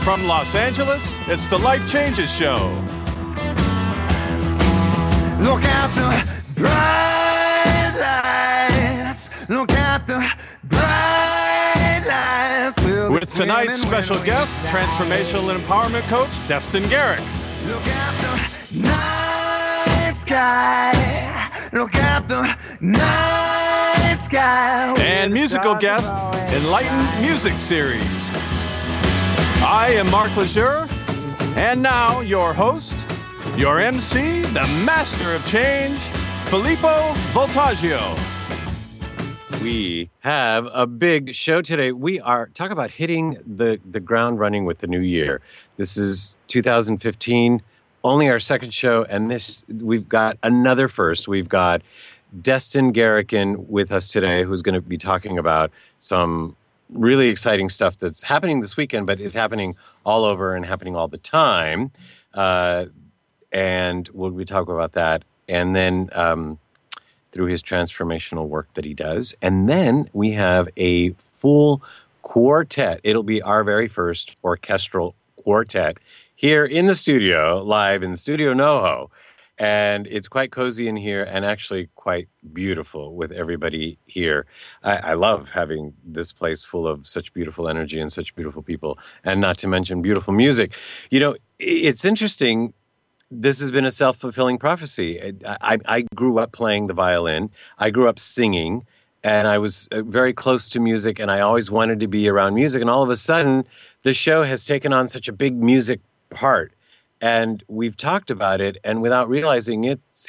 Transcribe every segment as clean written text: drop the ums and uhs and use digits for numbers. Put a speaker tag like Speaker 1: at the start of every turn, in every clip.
Speaker 1: From Los Angeles, it's the Life Changes Show.
Speaker 2: Look at the bright lights. Look at the bright lights.
Speaker 1: With tonight's special guest, transformational and empowerment coach, Destin Garrick.
Speaker 2: Look at the night sky. Look at the night sky.
Speaker 1: And musical guest, Enlightened Music Series. I am Mark Lejeune, and now your host, your MC, the master of change, Filippo Voltaggio.
Speaker 3: We have a big show today. We are talking about hitting the ground running with the new year. This is 2015, only our second show, and we've got another first. We've got Destin Garrick with us today, who's going to be talking about some really exciting stuff that's happening this weekend, but is happening all over and happening all the time. And we'll be talking about that. And then through his transformational work that he does. And then we have a full quartet. It'll be our very first orchestral quartet here in the studio, live in Studio NoHo. And it's quite cozy in here and actually quite beautiful with everybody here. I love having this place full of such beautiful energy and such beautiful people, and not to mention beautiful music. You know, it's interesting. This has been a self-fulfilling prophecy. I grew up playing the violin. I grew up singing, and I was very close to music, and I always wanted to be around music. And all of a sudden, the show has taken on such a big music part. And we've talked about it, and without realizing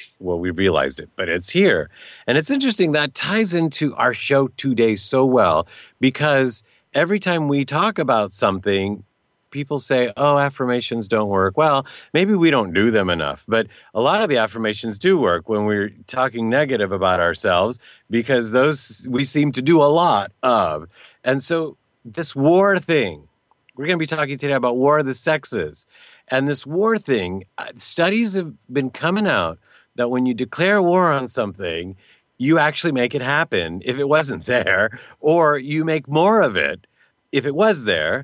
Speaker 3: we realized it, but it's here. And it's interesting, that ties into our show today so well, because every time we talk about something, people say, oh, affirmations don't work. Well, maybe we don't do them enough, but a lot of the affirmations do work when we're talking negative about ourselves, because those we seem to do a lot of. And so this war thing, we're going to be talking today about war of the sexes. And this war thing, studies have been coming out that when you declare war on something, you actually make it happen if it wasn't there, or you make more of it if it was there,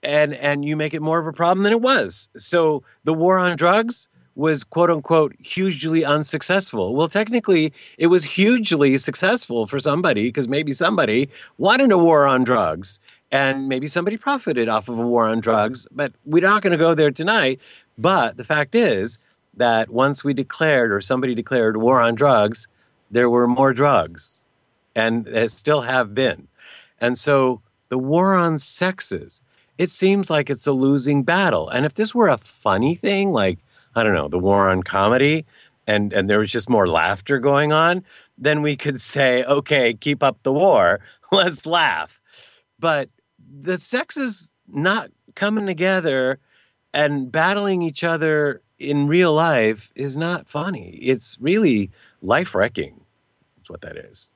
Speaker 3: and you make it more of a problem than it was. So the war on drugs was, quote unquote, hugely unsuccessful. Well, technically, it was hugely successful for somebody, because maybe somebody wanted a war on drugs. And maybe somebody profited off of a war on drugs, but we're not going to go there tonight. But the fact is that once we declared, or somebody declared, war on drugs, there were more drugs, and there still have been. And so the war on sexes, it seems like it's a losing battle. And if this were a funny thing, like, I don't know, the war on comedy, and there was just more laughter going on, then we could say, okay, keep up the war, let's laugh. But the sexes not coming together and battling each other in real life is not funny. It's really life-wrecking. That's what that is.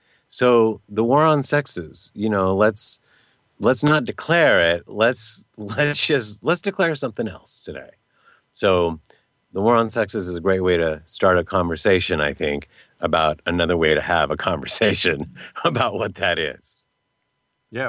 Speaker 3: So the war on sexes, let's not declare it. Let's declare something else today. So the war on sexes is a great way to start a conversation, I think, about another way to have a conversation about what that is.
Speaker 4: Yeah,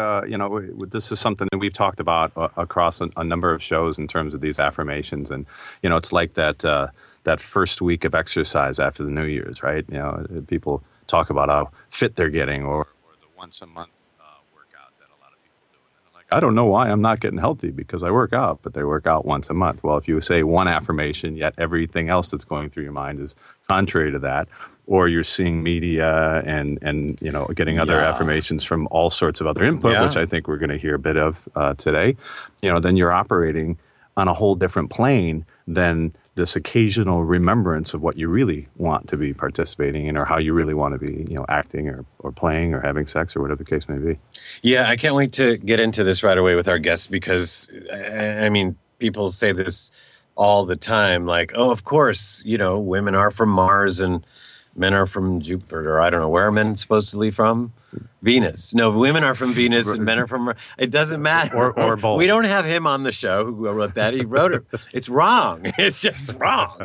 Speaker 4: this is something that we've talked about across a number of shows in terms of these affirmations. And, it's like that first week of exercise after the New Year's, right? People talk about how fit they're getting, or the once a month workout that a lot of people do. And they're like, I don't know why I'm not getting healthy, because I work out, but they work out once a month. Well, if you say one affirmation, yet everything else that's going through your mind is contrary to that, or you're seeing media and getting other affirmations from all sorts of other input, which I think we're going to hear a bit of today, then you're operating on a whole different plane than this occasional remembrance of what you really want to be participating in, or how you really want to be, acting or playing or having sex or whatever the case may be.
Speaker 3: Yeah, I can't wait to get into this right away with our guests, because, I mean, people say this all the time, like, oh, of course, women are from Mars and men are from Jupiter. I don't know. Where are men supposedly from? Venus. No, women are from Venus and men are from... It doesn't matter.
Speaker 4: Or both.
Speaker 3: We don't have him on the show who wrote that. He wrote it. It's wrong. It's just wrong.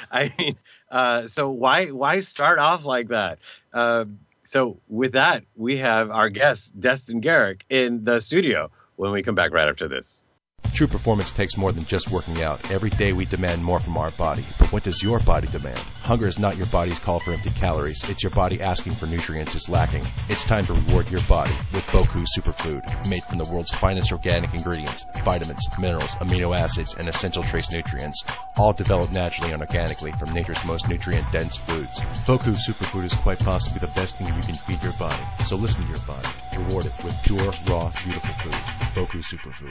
Speaker 3: So why start off like that? So with that, we have our guest, Destin Garrick, in the studio when we come back right after this.
Speaker 5: True performance takes more than just working out. Every day we demand more from our body. But what does your body demand? Hunger is not your body's call for empty calories. It's your body asking for nutrients it's lacking. It's time to reward your body with Boku Superfood, made from the world's finest organic ingredients, vitamins, minerals, amino acids, and essential trace nutrients, all developed naturally and organically from nature's most nutrient-dense foods. Boku Superfood is quite possibly the best thing you can feed your body. So listen to your body. Reward it with pure, raw, beautiful food. Boku Superfood.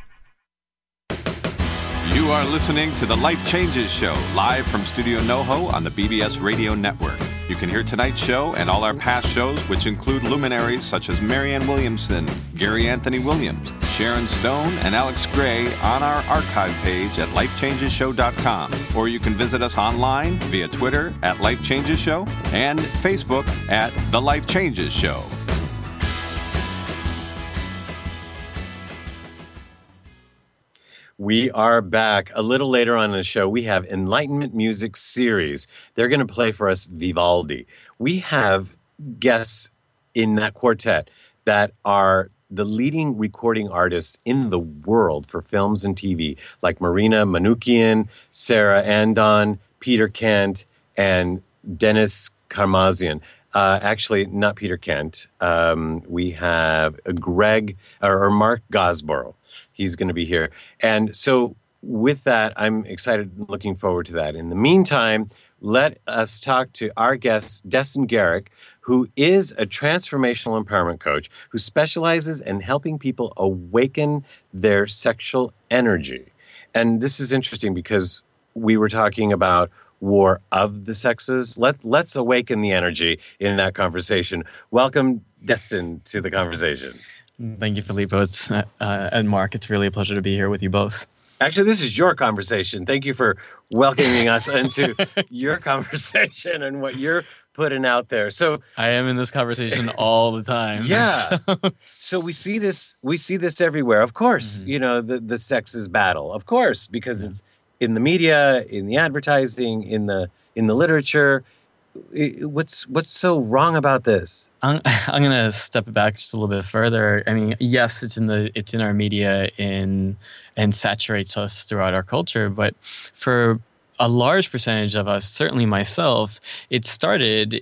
Speaker 1: You are listening to The Life Changes Show, live from Studio NoHo on the BBS Radio Network. You can hear tonight's show and all our past shows, which include luminaries such as Marianne Williamson, Gary Anthony Williams, Sharon Stone, and Alex Gray on our archive page at lifechangeshow.com. Or you can visit us online via Twitter at Life Changes Show and Facebook at The Life Changes Show.
Speaker 3: We are back. A little later on in the show, we have Enlightenment Music Series. They're going to play for us Vivaldi. We have guests in that quartet that are the leading recording artists in the world for films and TV, like Marina Manoukian, Sarah Andon, Peter Kent, and Dennis Karmazian. Actually, not Peter Kent. We have Mark Gosborough. He's going to be here. And so with that, I'm excited, looking forward to that. In the meantime, let us talk to our guest, Destin Gerek, who is a transformational empowerment coach who specializes in helping people awaken their sexual energy. And this is interesting because we were talking about war of the sexes. Let's awaken the energy in that conversation. Welcome, Destin, to the conversation.
Speaker 6: Thank you, Filippo. And Mark, it's really a pleasure to be here with you both.
Speaker 3: Actually, this is your conversation. Thank you for welcoming us into your conversation and what you're putting out there. So
Speaker 6: I am in this conversation all the time.
Speaker 3: Yeah. So we see this everywhere. Of course, the sexes battle. Of course, because it's in the media, in the advertising, in the literature. What's so wrong about this?
Speaker 6: I'm going to step it back just a little bit further. I mean, yes, it's in our media and saturates us throughout our culture, but for a large percentage of us, certainly myself, it started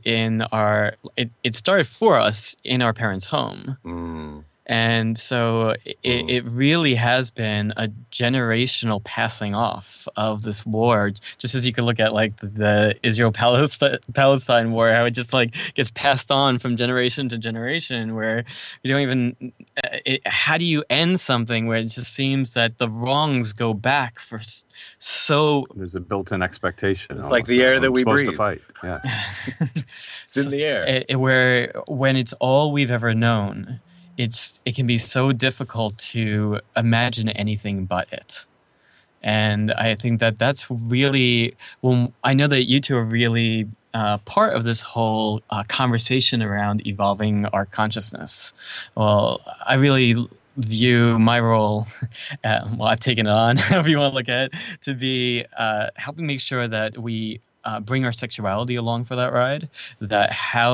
Speaker 6: it started for us in our parents' home. Mm. And so it really has been a generational passing off of this war. Just as you could look at like the Israel-Palestine war, how it just like gets passed on from generation to generation, where you don't even. How do you end something where it just seems that the wrongs go back for so?
Speaker 4: There's a built-in expectation.
Speaker 3: It's like the air that we breathe.
Speaker 4: Supposed to fight. Yeah,
Speaker 3: it's in the air.
Speaker 6: Where when it's all we've ever known. It can be so difficult to imagine anything but it. And I think that's really, I know that you two are really part of this whole conversation around evolving our consciousness. Well, I really view my role, I've taken it on, however you want to look at it, to be helping make sure that we bring our sexuality along for that ride. That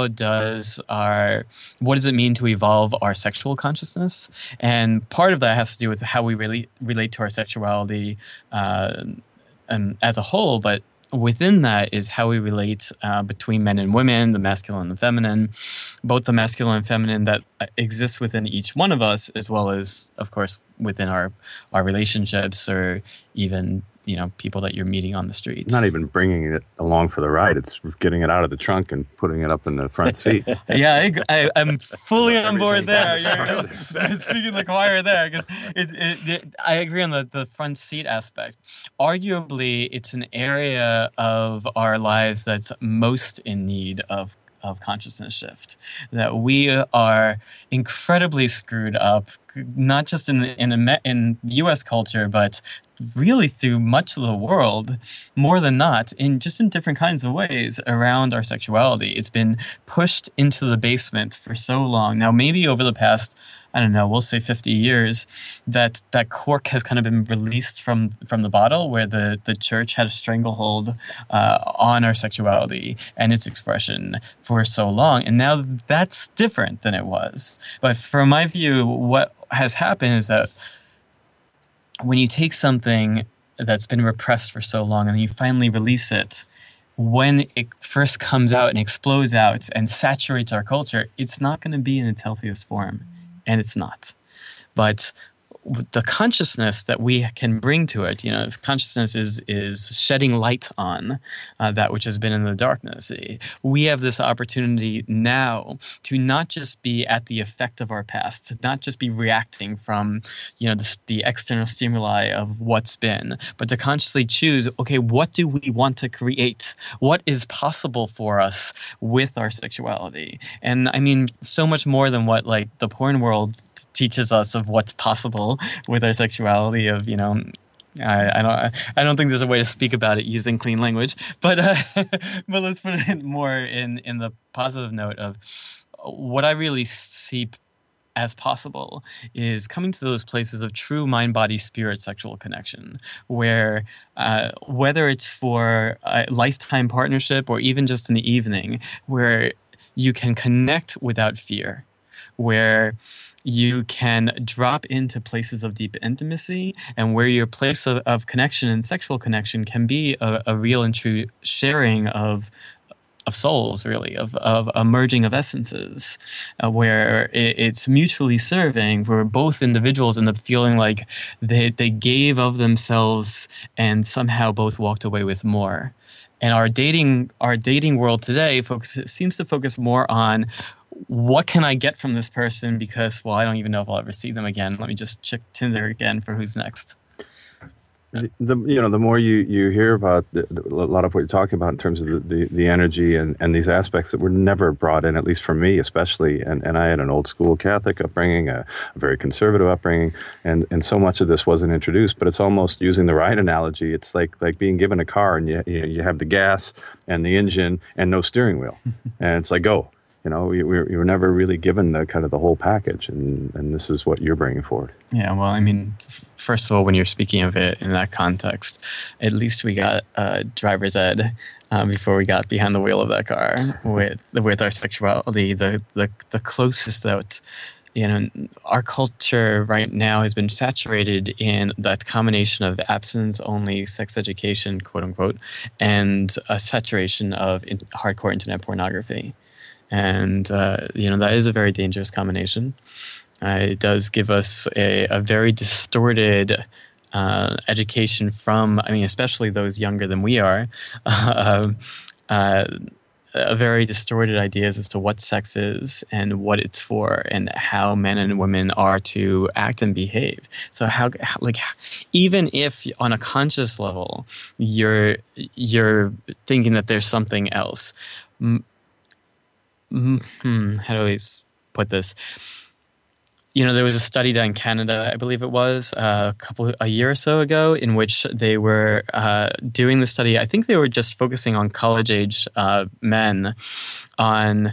Speaker 6: what does it mean to evolve our sexual consciousness? And part of that has to do with how we really relate to our sexuality as a whole, but within that is how we relate between men and women, the masculine and the feminine, both the masculine and feminine that exists within each one of us, as well as, of course, within our relationships, or even people that you're meeting on the streets.
Speaker 4: Not even bringing it along for the ride. It's getting it out of the trunk and putting it up in the front seat.
Speaker 6: Yeah, I'm fully on board there. You're speaking the choir there, because I agree on the front seat aspect. Arguably, it's an area of our lives that's most in need of consciousness shift, that we are incredibly screwed up, not just in U.S. culture, but really through much of the world, more than not, in different kinds of ways around our sexuality. It's been pushed into the basement for so long. Now, maybe over the past, I don't know, we'll say 50 years, that cork has kind of been released from the bottle, where the church had a stranglehold on our sexuality and its expression for so long. And now that's different than it was. But from my view, what has happened is that when you take something that's been repressed for so long and you finally release it, when it first comes out and explodes out and saturates our culture, it's not going to be in its healthiest form, and it's not. But the consciousness that we can bring to it, if consciousness is shedding light on that which has been in the darkness. We have this opportunity now to not just be at the effect of our past, to not just be reacting from, the external stimuli of what's been, but to consciously choose, okay, what do we want to create? What is possible for us with our sexuality? And I mean, so much more than what like the porn world teaches us of what's possible with our sexuality. Of I don't think there's a way to speak about it using clean language, but let's put it more in the positive note of what I really see as possible is coming to those places of true mind, body, spirit sexual connection, where whether it's for a lifetime partnership or even just an evening, where you can connect without fear, where you can drop into places of deep intimacy, and where your place of connection and sexual connection can be a real and true sharing of souls, really, of a merging of essences, where it's mutually serving, where both individuals end up feeling like they gave of themselves and somehow both walked away with more. And our dating world today seems to focus more on, what can I get from this person? Because, well, I don't even know if I'll ever see them again. Let me just check Tinder again for who's next.
Speaker 4: The more you hear about a lot of what you're talking about in terms of the energy and these aspects that were never brought in, at least for me especially, and I had an old school Catholic upbringing, a very conservative upbringing, and so much of this wasn't introduced. But it's almost, using the ride analogy, it's like being given a car and you have the gas and the engine and no steering wheel, and it's like, go. We were never really given the kind of the whole package, and this is what you're bringing forward. Yeah,
Speaker 6: well, I mean, first of all, when you're speaking of it in that context, at least we got driver's ed before we got behind the wheel of that car with our sexuality. The closest that, our culture right now has been saturated in that combination of abstinence-only sex education, quote unquote, and a saturation of hardcore internet pornography. And, that is a very dangerous combination. It does give us a very distorted education from, especially those younger than we are, a very distorted ideas as to what sex is and what it's for and how men and women are to act and behave. So how even if on a conscious level you're thinking that there's something else, how do I put this? There was a study done in Canada, I believe it was, a year or so ago, in which they were doing the study. I think they were just focusing on college-age men, and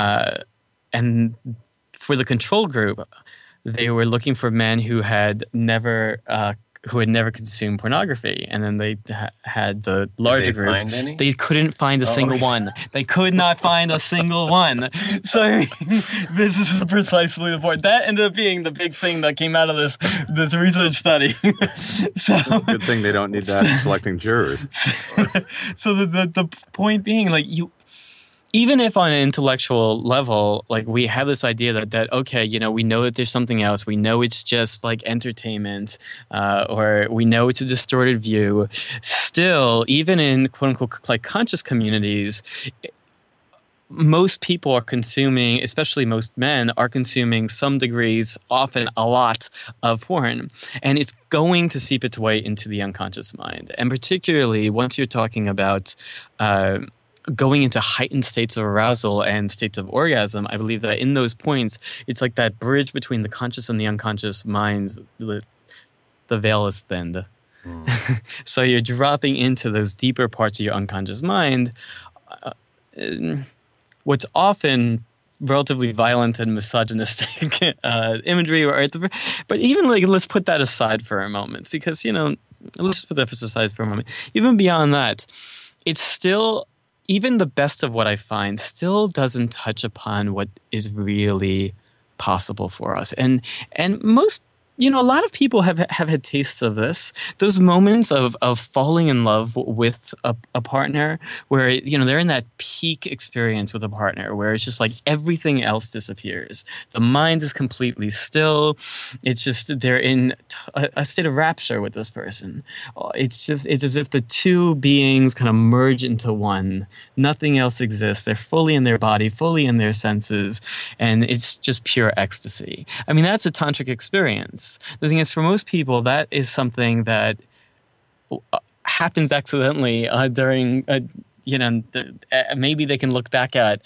Speaker 6: for the control group, they were looking for men who had never consumed pornography, and then they had the larger group.
Speaker 3: Find any?
Speaker 6: They couldn't find a single one. They could not find a single one. So this is precisely the point. That ended up being the big thing that came out of this research study. So
Speaker 4: good thing they don't need that in selecting jurors.
Speaker 6: So the point being, even if on an intellectual level, we have this idea that okay, we know that there's something else. We know it's just like entertainment, or we know it's a distorted view. Still, even in quote unquote conscious communities, most people are consuming, especially most men, are consuming some degrees, often a lot, of porn. And it's going to seep its way into the unconscious mind. And particularly once you're talking about going into heightened states of arousal and states of orgasm, I believe that in those points, it's like that bridge between the conscious and the unconscious minds, the veil is thinned. So you're dropping into those deeper parts of your unconscious mind, what's often relatively violent and misogynistic imagery, but even let's put that aside for a moment, because let's put that aside for a moment. Even beyond that, it's still, even the best of what I find still doesn't touch upon what is really possible for us. And most a lot of people have had tastes of this. Those moments of falling in love with a partner where, they're in that peak experience with a partner where it's just like everything else disappears. The mind is completely still. It's just they're in a state of rapture with this person. It's as if the two beings kind of merge into one. Nothing else exists. They're fully in their body, fully in their senses, and it's just pure ecstasy. I mean, that's a tantric experience. The thing is, for most people, that is something that happens accidentally during, maybe they can look back at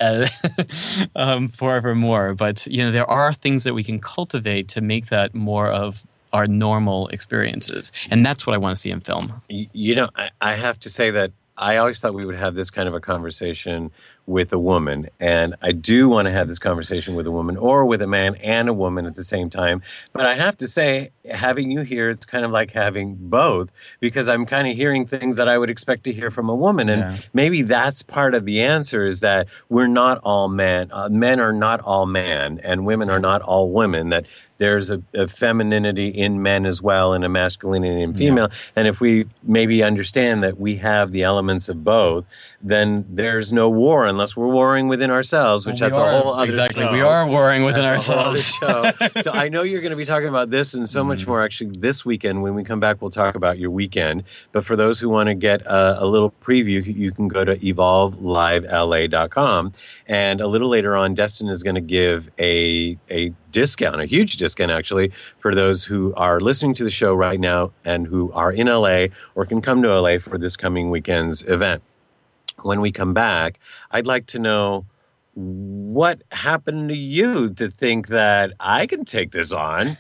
Speaker 6: forevermore. But, there are things that we can cultivate to make that more of our normal experiences. And that's what I want to see in film.
Speaker 3: I have to say that I always thought we would have this kind of a conversation with a woman, and I do want to have this conversation with a woman or with a man and a woman at the same time. But I have to say, having you here, it's kind of like having both, because I'm kind of hearing things that I would expect to hear from a woman. And maybe that's part of the answer, is that we're not all men. Men are not all man, and women are not all women, that there's a femininity in men as well and a masculinity in female. Yeah. And if we maybe understand that we have the elements of both, then there's no war unless we're warring within ourselves, which that's a whole other
Speaker 6: exactly.
Speaker 3: show.
Speaker 6: We are warring within ourselves.
Speaker 3: A whole other show. So I know you're going to be talking about this and so much more actually this weekend. When we come back, we'll talk about your weekend. But for those who want to get a little preview, you can go to evolvelivela.com. And a little later on, Destin is going to give a discount, a huge discount actually, for those who are listening to the show right now and who are in LA or can come to LA for this coming weekend's event. When we come back, I'd like to know what happened to you to think that I can take this on.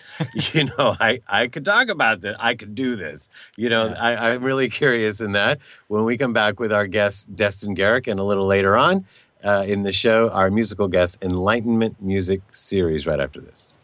Speaker 3: I could talk about this. I could do this. I'm really curious in that. When we come back with our guest, Destin Gerek, and a little later on in the show, our musical guest, Enlightenment Music Series, right after this.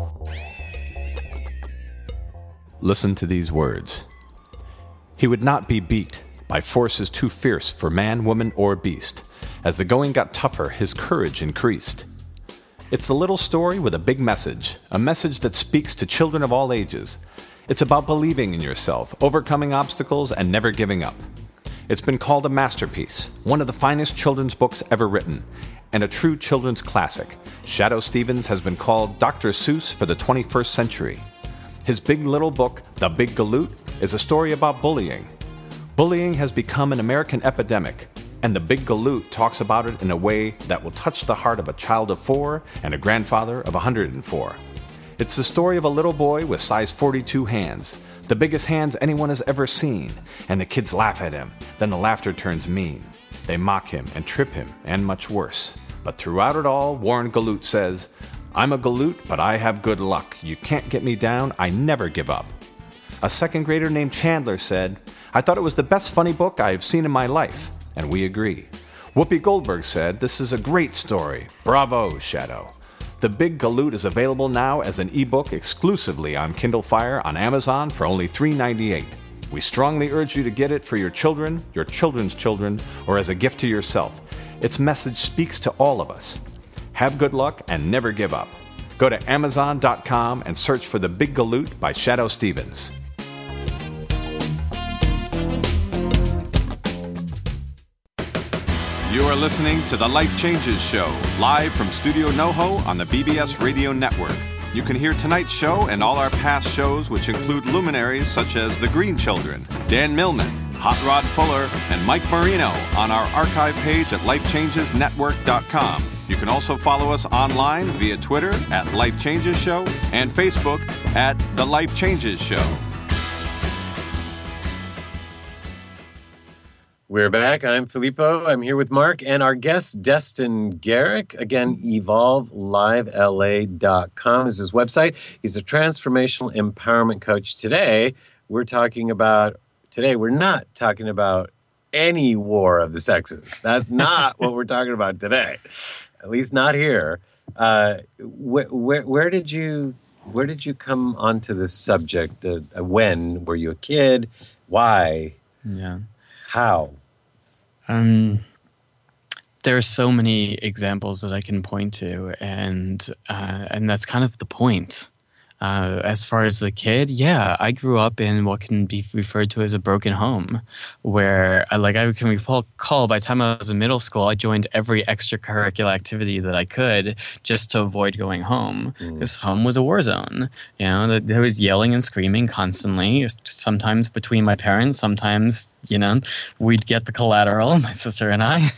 Speaker 7: Listen to these words. He would not be beat by forces too fierce for man, woman, or beast. As the going got tougher, his courage increased. It's a little story with a big message, a message that speaks to children of all ages. It's about believing in yourself, overcoming obstacles, and never giving up. It's been called a masterpiece, one of the finest children's books ever written, and a true children's classic. Shadoe Stevens has been called Dr. Seuss for the 21st century. His big little book, The Big Galoot, is a story about bullying. Bullying has become an American epidemic, and The Big Galoot talks about it in a way that will touch the heart of a child of 4 and a grandfather of 104. It's the story of a little boy with size 42 hands, the biggest hands anyone has ever seen, and the kids laugh at him. Then the laughter turns mean. They mock him and trip him, and much worse. But throughout it all, Warren Galoot says, "I'm a Galoot, but I have good luck. You can't get me down. I never give up." A second grader named Chandler said, "I thought it was the best funny book I have seen in my life." And we agree. Whoopi Goldberg said, "This is a great story. Bravo, Shadoe." The Big Galoot is available now as an ebook exclusively on Kindle Fire on Amazon for only $3.98. We strongly urge you to get it for your children, your children's children, or as a gift to yourself. Its message speaks to all of us. Have good luck and never give up. Go to Amazon.com and search for The Big Galoot by Shadoe Stevens.
Speaker 4: You are listening to The Life Changes Show, live from Studio NoHo on the BBS Radio Network. You can hear tonight's show and all our past shows, which include luminaries such as The Green Children, Dan Millman, Hot Rod Fuller, and Mike Marino on our archive page at lifechangesnetwork.com. You can also follow us online via Twitter at Life Changes Show and Facebook at The Life Changes Show.
Speaker 3: We're back. I'm Filippo. I'm here with Mark and our guest, Destin Gerek. Again, evolvelivela.com is his website. He's a transformational empowerment coach. Today, we're not talking about any war of the sexes. That's not what we're talking about today. At least not here. Where did you come onto this subject? When? Were you a kid? Why?
Speaker 6: Yeah.
Speaker 3: How?
Speaker 6: There are so many examples that I can point to, and that's kind of the point. As far as the kid, yeah, I grew up in what can be referred to as a broken home, where I can recall by the time I was in middle school, I joined every extracurricular activity that I could just to avoid going home, because home was a war zone. You know, there was yelling and screaming constantly, sometimes between my parents, sometimes, you know, we'd get the collateral, my sister and I.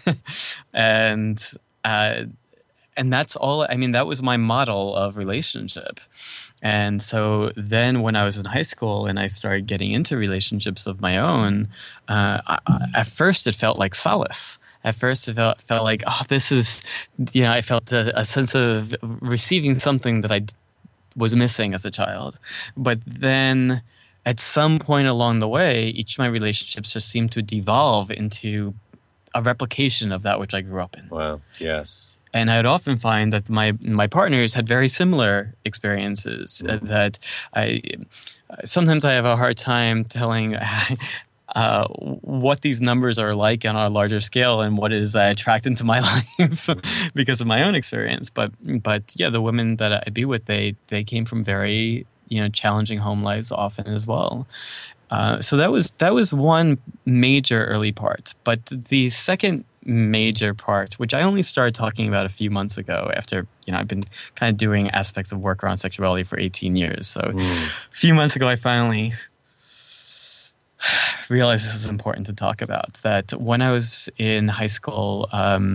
Speaker 6: And that's all. I mean, that was my model of relationship. And so then when I was in high school and I started getting into relationships of my own, at first it felt like solace. At first it felt like, oh, this is, you know, I felt a sense of receiving something that I was missing as a child. But then at some point along the way, each of my relationships just seemed to devolve into a replication of that which I grew up in.
Speaker 3: Wow. Yes.
Speaker 6: And I would often find that my partners had very similar experiences. That sometimes I have a hard time telling what these numbers are like on a larger scale and what it is that I attract into my life because of my own experience. But yeah, the women that I be with, they came from very, you know, challenging home lives often as well. So that was one major early part. But the second major part, which I only started talking about a few months ago after, you know, I've been kind of doing aspects of work around sexuality for 18 years. So a few months ago, I finally realized this is important to talk about. That when I was in high school,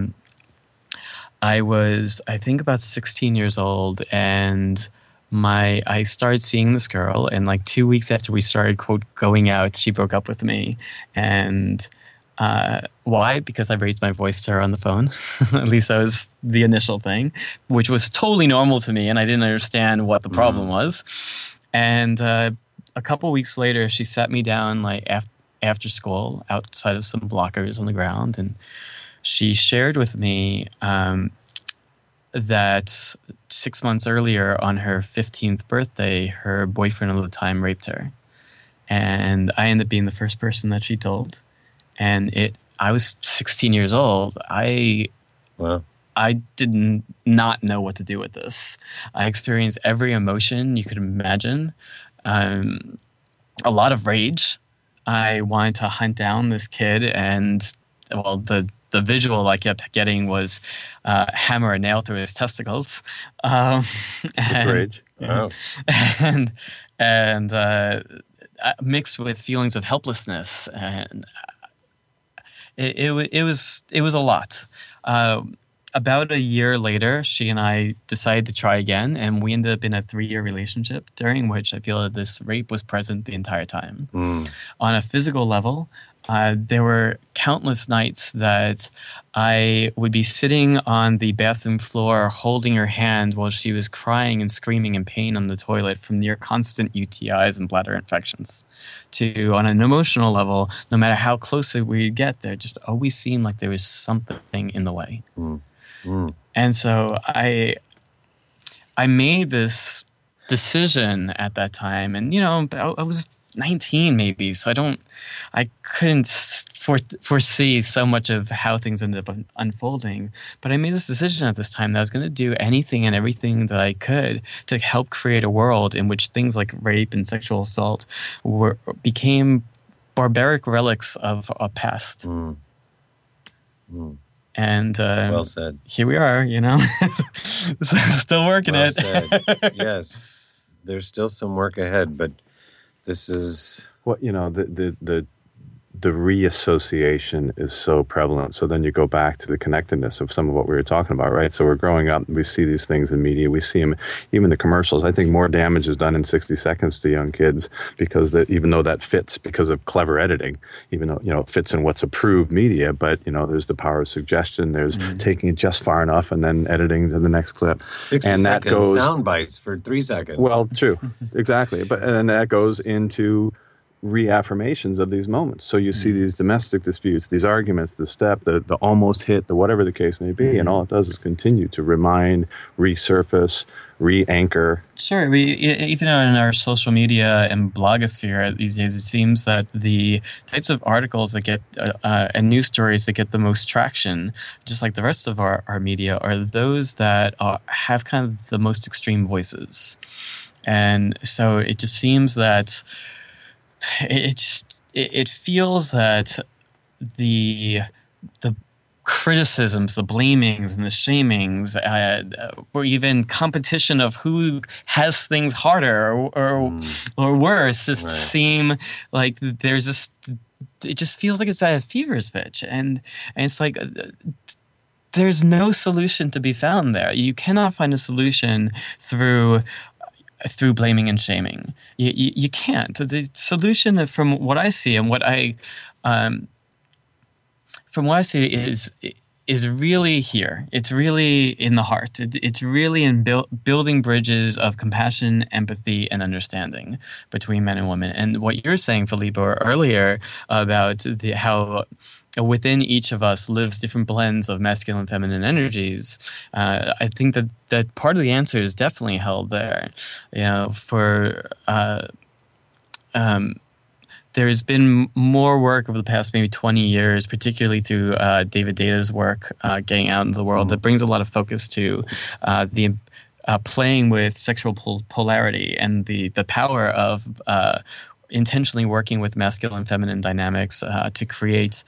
Speaker 6: I was, I think, about 16 years old, and I started seeing this girl, and like 2 weeks after we started, quote, going out, she broke up with me. And why? Because I raised my voice to her on the phone. At least that was the initial thing, which was totally normal to me, and I didn't understand what the problem was. And a couple weeks later, she sat me down like after school outside of some blockers on the ground, and she shared with me that 6 months earlier, on her 15th birthday, her boyfriend at the time raped her. And I ended up being the first person that she told. And I was 16 years old. I did not know what to do with this. I experienced every emotion you could imagine. A lot of rage. I wanted to hunt down this kid, and well, the visual I kept getting was hammer a nail through his testicles.
Speaker 4: Rage.
Speaker 3: Wow.
Speaker 6: And mixed with feelings of helplessness, and it was a lot. About a year later, she and I decided to try again, and we ended up in a 3-year relationship, during which I feel that this rape was present the entire time. On a physical level, there were countless nights that I would be sitting on the bathroom floor holding her hand while she was crying and screaming in pain on the toilet from near constant UTIs and bladder infections. To, on an emotional level, no matter how close we'd get, there just always seemed like there was something in the way. And so I made this decision at that time, and you know, I was 19 maybe, so I couldn't foresee so much of how things ended up unfolding. But I made this decision at this time that I was going to do anything and everything that I could to help create a world in which things like rape and sexual assault became barbaric relics of a past. And
Speaker 3: well said.
Speaker 6: Here we are, you know, still working
Speaker 3: Well
Speaker 6: it.
Speaker 3: said. Yes, there's still some work ahead, but this is
Speaker 4: what, you know, the reassociation is so prevalent. So then you go back to the connectedness of some of what we were talking about, right? So we're growing up and we see these things in media. We see them, even the commercials. I think more damage is done in 60 seconds to young kids because even though that fits because of clever editing, even though, you know, it fits in what's approved media, but, you know, there's the power of suggestion. There's taking it just far enough and then editing to the next clip.
Speaker 3: 60
Speaker 4: and
Speaker 3: seconds
Speaker 4: that goes,
Speaker 3: sound bites for 3 seconds.
Speaker 4: Well, true. Exactly. But and then that goes into reaffirmations of these moments. So you see these domestic disputes, these arguments, the step, the almost hit, the whatever the case may be, and all it does is continue to remind, resurface, re-anchor.
Speaker 6: Sure. Even in our social media and blogosphere these days, it seems that the types of articles that get and news stories that get the most traction, just like the rest of our media, are those that have kind of the most extreme voices. And so it just seems that it feels that the criticisms, the blamings, and the shamings, or even competition of who has things harder or worse, just seem like there's this. It just feels like it's at a fever's pitch, and it's like there's no solution to be found there. You cannot find a solution through blaming and shaming. You can't. The solution, from what I see and what I see, is really here. It's really in the heart. It's really in building bridges of compassion, empathy, and understanding between men and women. And what you're saying, Filippo, earlier about how within each of us lives different blends of masculine and feminine energies, I think that part of the answer is definitely held there. There's been more work over the past maybe 20 years, particularly through David Deda's work, getting out into the world, that brings a lot of focus to the playing with sexual polarity and the power of intentionally working with masculine and feminine dynamics to create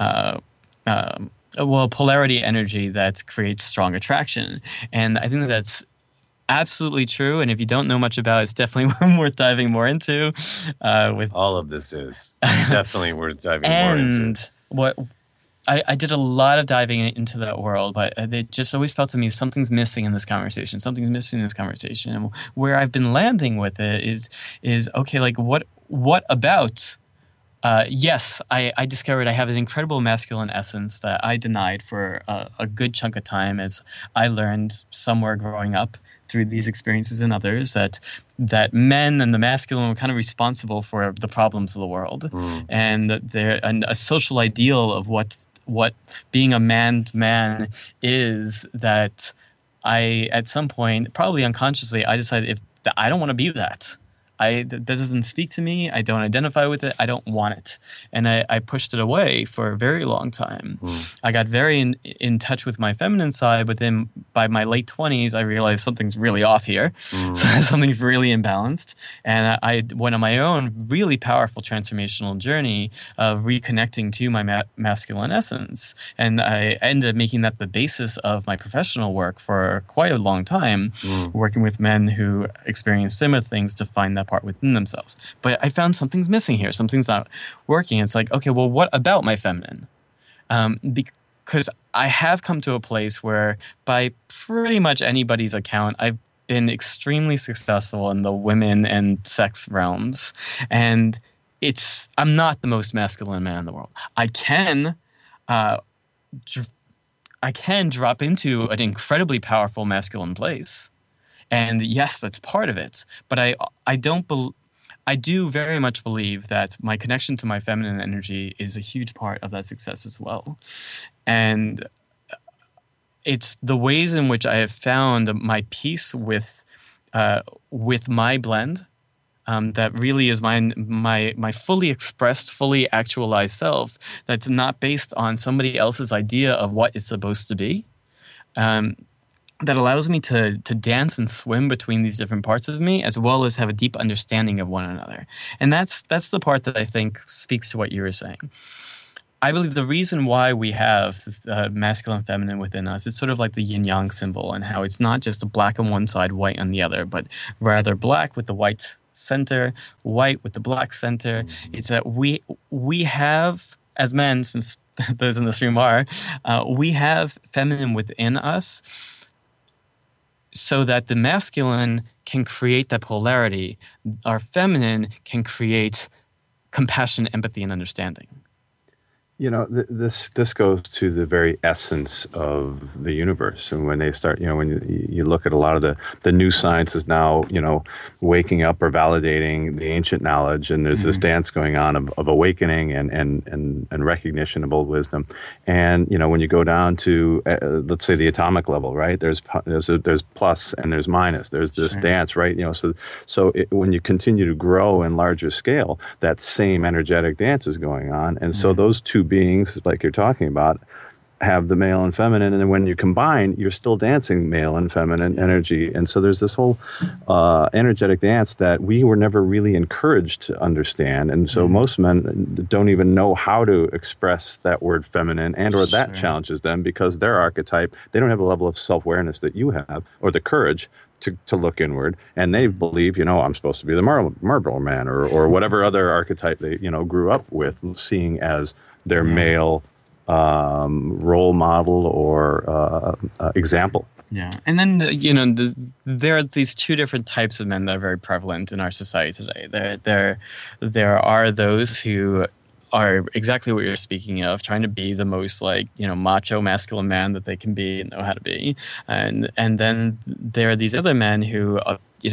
Speaker 6: polarity energy that creates strong attraction. And I think that's absolutely true. And if you don't know much about it, it's definitely worth diving more into.
Speaker 3: All of this is definitely worth diving more into.
Speaker 6: And what I did a lot of diving into that world, but it just always felt to me something's missing in this conversation. Something's missing in this conversation. And where I've been landing with it is okay, like what about? Yes, I discovered I have an incredible masculine essence that I denied for a good chunk of time, as I learned somewhere growing up through these experiences and others that men and the masculine were kind of responsible for the problems of the world, and a social ideal of what being a man is, that I at some point, probably unconsciously, I decided I don't want to be that. That doesn't speak to me. I don't identify with it. I don't want it. And I pushed it away for a very long time. I got very in touch with my feminine side, but then by my late 20s, I realized something's really off here. So something's really imbalanced. And I went on my own really powerful transformational journey of reconnecting to my masculine essence. And I ended up making that the basis of my professional work for quite a long time, working with men who experience similar things to find that part within themselves. But I found something's missing here. Something's not working. It's like, okay, well, what about my feminine? Because I have come to a place where, by pretty much anybody's account, I've been extremely successful in the women and sex realms. And I'm not the most masculine man in the world. I can drop into an incredibly powerful masculine place. And yes, that's part of it. But I do very much believe that my connection to my feminine energy is a huge part of that success as well. And it's the ways in which I have found my peace with my blend, that really is my fully expressed, fully actualized self, that's not based on somebody else's idea of what it's supposed to be. That allows me to dance and swim between these different parts of me, as well as have a deep understanding of one another. And that's the part that I think speaks to what you were saying. I believe the reason why we have masculine and feminine within us is sort of like the yin-yang symbol, and how it's not just black on one side, white on the other, but rather black with the white center, white with the black center. It's that we have, as men, since those in this room are, we have feminine within us, so that the masculine can create that polarity. Our feminine can create compassion, empathy, and understanding.
Speaker 4: You know, this goes to the very essence of the universe. And when they start, when you look at a lot of the new sciences now, waking up or validating the ancient knowledge, and there's this dance going on of awakening and recognition of old wisdom. And when you go down to let's say the atomic level, right? There's plus and there's minus. There's this dance, right? So when you continue to grow in larger scale, that same energetic dance is going on, and so those two beings, like you're talking about, have the male and feminine, and then when you combine, you're still dancing male and feminine energy. And so there's this whole energetic dance that we were never really encouraged to understand. And so most men don't even know how to express that word feminine, and or that challenges them because their archetype, they don't have a level of self-awareness that you have, or the courage to look inward, and they believe, I'm supposed to be the Marlboro Man or whatever other archetype they, grew up with, seeing as their male role model or example.
Speaker 6: Yeah, and then there are these two different types of men that are very prevalent in our society today. There are those who are exactly what you're speaking of, trying to be the most macho, masculine man that they can be and know how to be, and then there are these other men who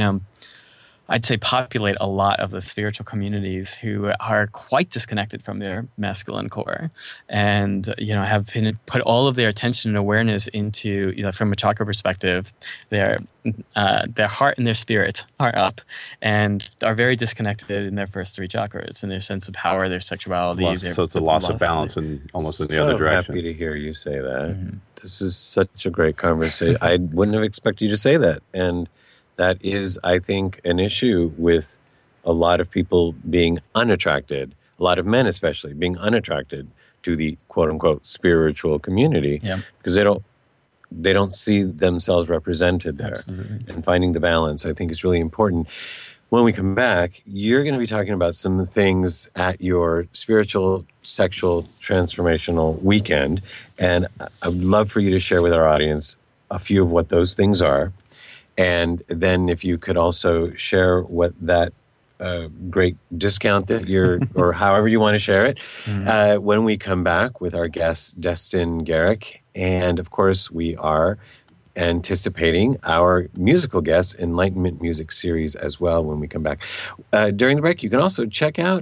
Speaker 6: I'd say populate a lot of the spiritual communities who are quite disconnected from their masculine core, and have put all of their attention and awareness into, from a chakra perspective, their heart and their spirit are up, and are very disconnected in their first three chakras, and their sense of power, their sexuality.
Speaker 4: So it's a loss of balance and almost in the other direction.
Speaker 3: So happy to hear you say that. Mm-hmm. This is such a great conversation. I wouldn't have expected you to say that, and that is, I think, an issue with a lot of people being unattracted, a lot of men especially, being unattracted to the quote-unquote spiritual community, because they don't see themselves represented there. Absolutely. And finding the balance, I think, is really important. When we come back, you're going to be talking about some things at your spiritual, sexual, transformational weekend, and I would love for you to share with our audience a few of what those things are. And then if you could also share what that great discount that you're, or however you want to share it, when we come back with our guest, Destin Gerek. And of course, we are anticipating our musical guest, Enlightenment Music Series as well when we come back. During the break, you can also check out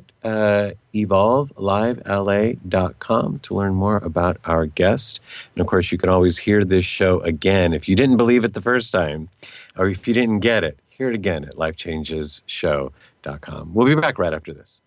Speaker 3: evolvelivela.com to learn more about our guest. And of course, you can always hear this show again. If you didn't believe it the first time, or if you didn't get it, hear it again at lifechangeshow.com. We'll be back right after this.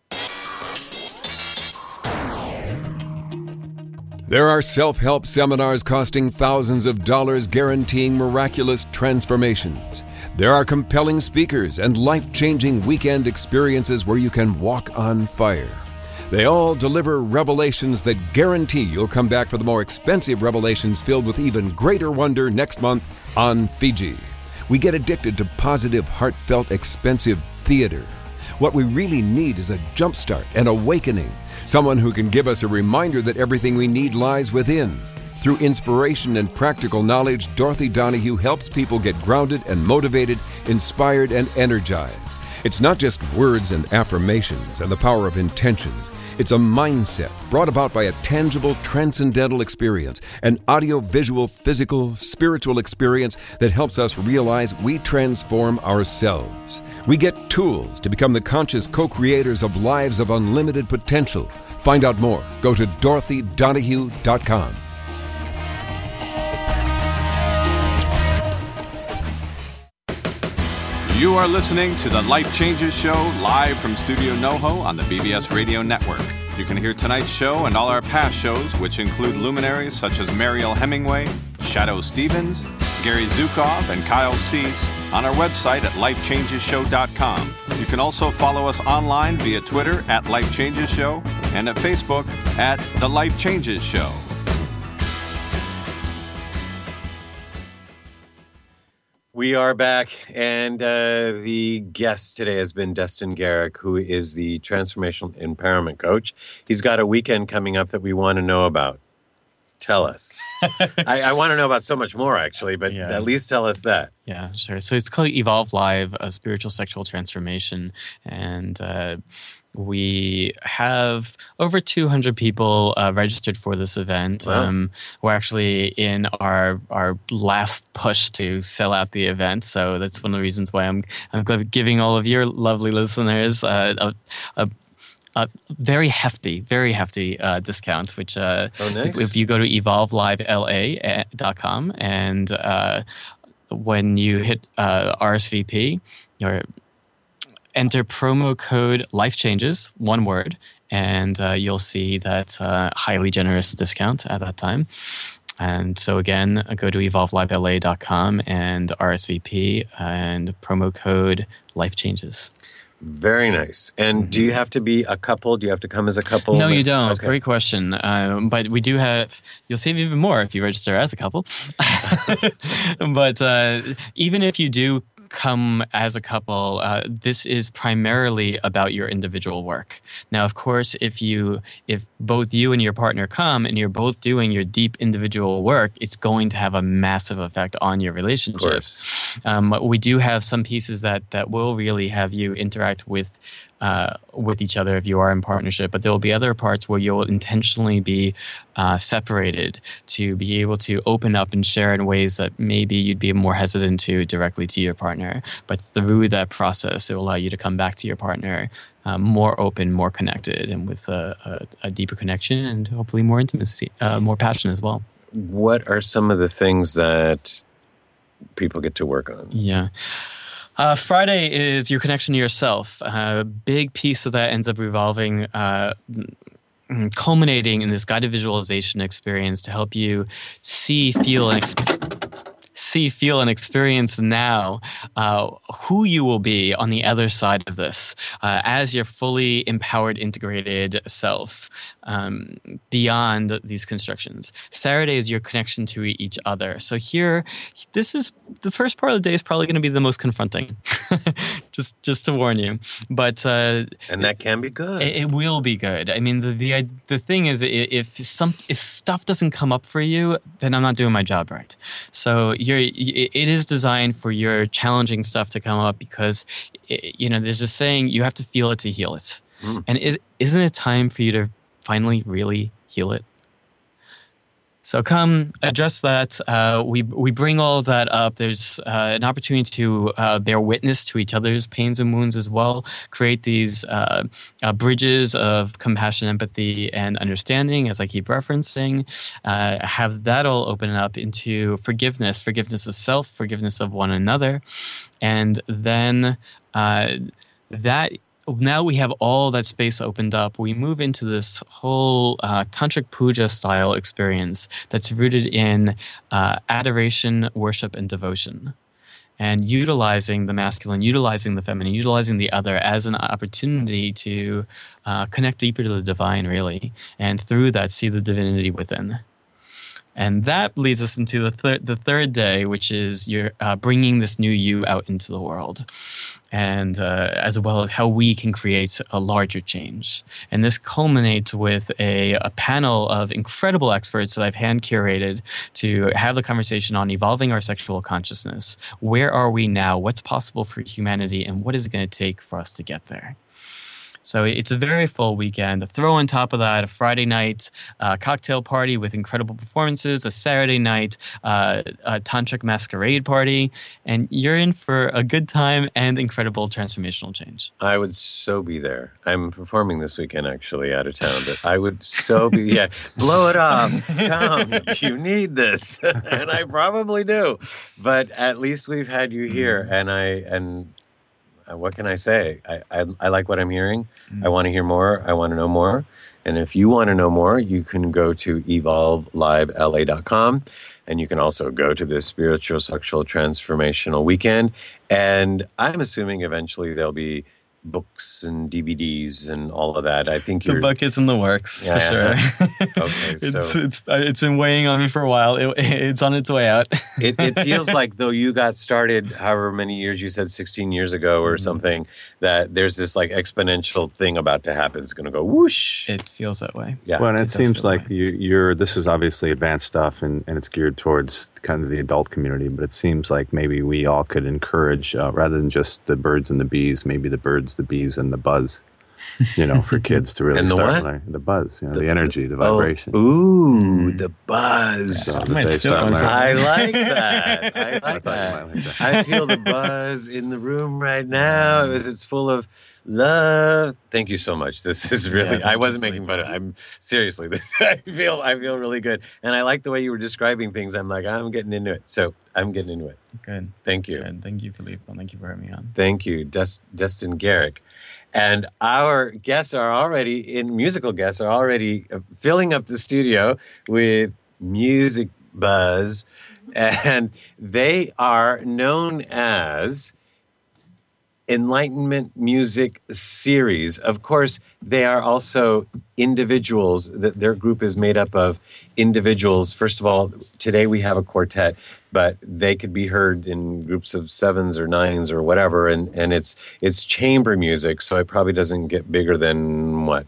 Speaker 8: There are self-help seminars costing thousands of dollars guaranteeing miraculous transformations. There are compelling speakers and life-changing weekend experiences where you can walk on fire. They all deliver revelations that guarantee you'll come back for the more expensive revelations filled with even greater wonder next month on Fiji. We get addicted to positive, heartfelt, expensive theater. What we really need is a jumpstart, an awakening. Someone who can give us a reminder that everything we need lies within. Through inspiration and practical knowledge, Dorothy Donahue helps people get grounded and motivated, inspired and energized. It's not just words and affirmations and the power of intention. It's a mindset brought about by a tangible, transcendental experience, an audio-visual, physical, spiritual experience that helps us realize we transform ourselves. We get tools to become the conscious co-creators of lives of unlimited potential. Find out more. Go to DorothyDonahue.com.
Speaker 1: You are listening to the Life Changes Show live from Studio NoHo on the BBS Radio Network. You can hear tonight's show and all our past shows, which include luminaries such as Mariel Hemingway, Shadow Stevens, Gary Zukov, and Kyle Cease, on our website at lifechangeshow.com. You can also follow us online via Twitter at Life Changes Show and at Facebook at The Life Changes Show.
Speaker 3: We are back, and the guest today has been Destin Gerek, who is the Transformational Empowerment Coach. He's got a weekend coming up that we want to know about. Tell us. I want to know about so much more, actually, but at least tell us that.
Speaker 6: Yeah, sure. So it's called Evolve Live, a spiritual sexual transformation, and we have over 200 people registered for this event.
Speaker 3: Wow.
Speaker 6: We're actually in our last push to sell out the event, so that's one of the reasons why I'm giving all of your lovely listeners a very hefty discount, which
Speaker 3: nice.
Speaker 6: if you go to evolvelivela.com and when you hit RSVP enter promo code LifeChanges, one word, and you'll see that highly generous discount at that time. And so again, go to evolvelivela.com and RSVP and promo code LifeChanges.
Speaker 3: Very nice. And do you have to be a couple? Do you have to come as a couple?
Speaker 6: No, you don't.
Speaker 3: Okay.
Speaker 6: Great question. But we do have, you'll save even more if you register as a couple. But even if you do come as a couple, this is primarily about your individual work. Now, of course, if both you and your partner come and you're both doing your deep individual work, it's going to have a massive effect on your relationship. We do have some pieces that will really have you interact with each other if you are in partnership, but there will be other parts where you'll intentionally be separated to be able to open up and share in ways that maybe you'd be more hesitant to directly to your partner. But through that process, it will allow you to come back to your partner more open, more connected, and with a deeper connection and hopefully more intimacy, more passion as well.
Speaker 3: What are some of the things that people get to work on?
Speaker 6: Yeah. Friday is your connection to yourself. A big piece of that ends up revolving, culminating in this guided visualization experience to help you see, feel, and experience now who you will be on the other side of this as your fully empowered, integrated self beyond these constructions. Saturday is your connection to each other. So here, this is the first part of the day is probably going to be the most confronting, just to warn you. But
Speaker 3: and that can be good.
Speaker 6: It will be good. I mean, the thing is, if stuff doesn't come up for you, then I'm not doing my job right. So it is designed for your challenging stuff to come up because, there's a saying, you have to feel it to heal it. And isn't it time for you to finally really heal it? So come address that. We bring all of that up. There's an opportunity to bear witness to each other's pains and wounds as well. Create these bridges of compassion, empathy, and understanding, as I keep referencing. Have that all open up into forgiveness of self, forgiveness of one another. And then now we have all that space opened up. We move into this whole tantric puja style experience that's rooted in adoration, worship, and devotion. And utilizing the masculine, utilizing the feminine, utilizing the other as an opportunity to connect deeper to the divine, really. And through that, see the divinity within. And that leads us into the third day, which is you're bringing this new you out into the world, and as well as how we can create a larger change. And this culminates with a panel of incredible experts that I've hand-curated to have the conversation on evolving our sexual consciousness. Where are we now? What's possible for humanity? And what is it going to take for us to get there? So it's a very full weekend. Throw on top of that a Friday night cocktail party with incredible performances, a Saturday night a tantric masquerade party, and you're in for a good time and incredible transformational change. I
Speaker 3: would so be there. I'm performing this weekend actually out of town, but I would so be, blow it up, come, you need this, and I probably do. But at least we've had you here, and what can I say? I like what I'm hearing. I want to hear more. I want to know more. And if you want to know more, you can go to evolvelivela.com. And you can also go to this Spiritual Sexual Transformational Weekend. And I'm assuming eventually there'll be books and DVDs and all of that. I think
Speaker 6: the book is in the works for sure.
Speaker 3: Okay, so
Speaker 6: it's been weighing on me for a while. It's on its way out.
Speaker 3: It feels like though you got started however many years, you said 16 years ago or something, that there's this like exponential thing about to happen. It's going to go whoosh.
Speaker 6: It feels that way.
Speaker 3: Yeah.
Speaker 4: Well, and it seems like this is obviously advanced stuff and it's geared towards kind of the adult community, but it seems like maybe we all could encourage rather than just the birds and the bees, maybe the birds, the bees, and the buzz. for kids to really
Speaker 3: And the
Speaker 4: start
Speaker 3: what?
Speaker 4: learning. The buzz, the energy, the vibration.
Speaker 3: The buzz.
Speaker 4: So
Speaker 6: I
Speaker 4: that
Speaker 6: might
Speaker 4: they
Speaker 6: steal
Speaker 4: start
Speaker 6: one from
Speaker 4: learning.
Speaker 3: I like that. I like
Speaker 4: thought you might
Speaker 3: that.
Speaker 4: like that.
Speaker 3: I feel the buzz in the room right now as it's full of love. Thank you so much. This is really, I wasn't making fun of it. I'm seriously, I feel really good. And I like the way you were describing things. I'm like, I'm getting into it. So I'm getting into it.
Speaker 6: Good.
Speaker 3: Thank you.
Speaker 6: Good. Thank you, Filippo. Thank you for having me on.
Speaker 3: Thank you, Dustin Garrick. And our musical guests are already filling up the studio with music buzz. And they are known as Enlightenment Music Series. Of course, they are also individuals. Their group is made up of individuals. First of all, today we have a quartet, but they could be heard in groups of 7s or 9s or whatever, and it's chamber music, so it probably doesn't get bigger than what?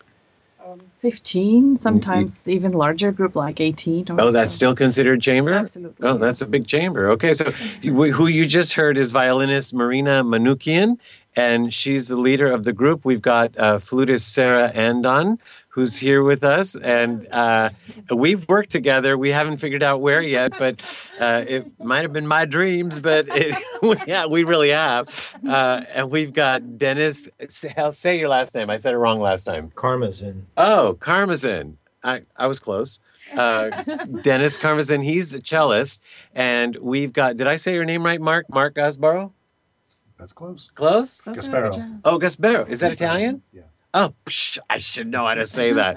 Speaker 9: 15, sometimes even larger group like 18. Or
Speaker 3: That's still considered chamber?
Speaker 9: Absolutely.
Speaker 3: Oh, that's a big chamber. Okay, so who you just heard is violinist Marina Manukian, and she's the leader of the group. We've got flutist Sarah Andon, who's here with us, and we've worked together. We haven't figured out where yet, but it might have been my dreams, but we really have. And we've got Dennis. Say your last name. I said it wrong last time.
Speaker 10: Karmazin.
Speaker 3: Oh, Karmazin. I was close. Dennis Karmazin. He's a cellist, and we've got. Did I say your name right, Mark? Mark Gasbaro?
Speaker 10: That's close.
Speaker 3: Close?
Speaker 10: Gasparo.
Speaker 3: Oh, Gasparo. Is that Italian?
Speaker 10: Yeah.
Speaker 3: Oh, I should know how to say that.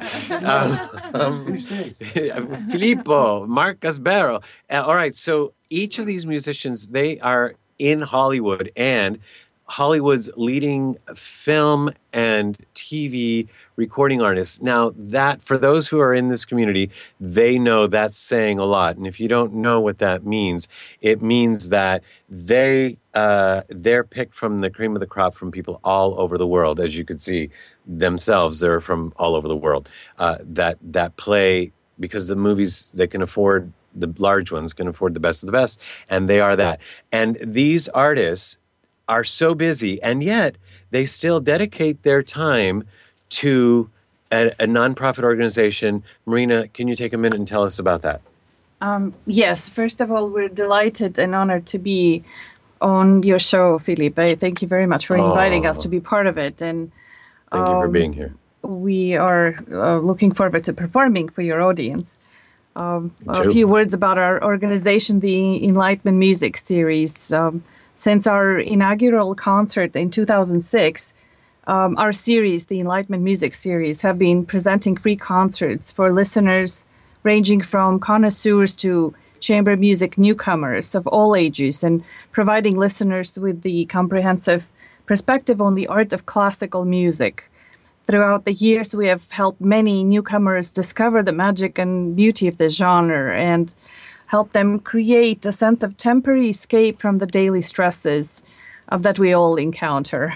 Speaker 3: Filippo, Mark Gasparo. All right, so each of these musicians, they are in Hollywood, and Hollywood's leading film and TV recording artists. Now, that for those who are in this community, they know that's saying a lot. And if you don't know what that means, it means that they're picked from the cream of the crop from people all over the world. As you could see themselves, they're from all over the world that play, because the movies they can afford, the large ones can afford the best of the best, and they are that. And these artists are so busy, and yet they still dedicate their time to a nonprofit organization. Marina, can you take a minute and tell us about that?
Speaker 9: Yes, first of all, we're delighted and honored to be on your show, Felipe. Thank you very much for inviting us to be part of it. And
Speaker 3: thank you for being here.
Speaker 9: We are looking forward to performing for your audience. A few words about our organization, the Enlightenment Music Series. Since our inaugural concert in 2006, our series, the Enlightenment Music Series, have been presenting free concerts for listeners ranging from connoisseurs to chamber music newcomers of all ages, and providing listeners with the comprehensive perspective on the art of classical music. Throughout the years, we have helped many newcomers discover the magic and beauty of the genre and help them create a sense of temporary escape from the daily stresses that we all encounter.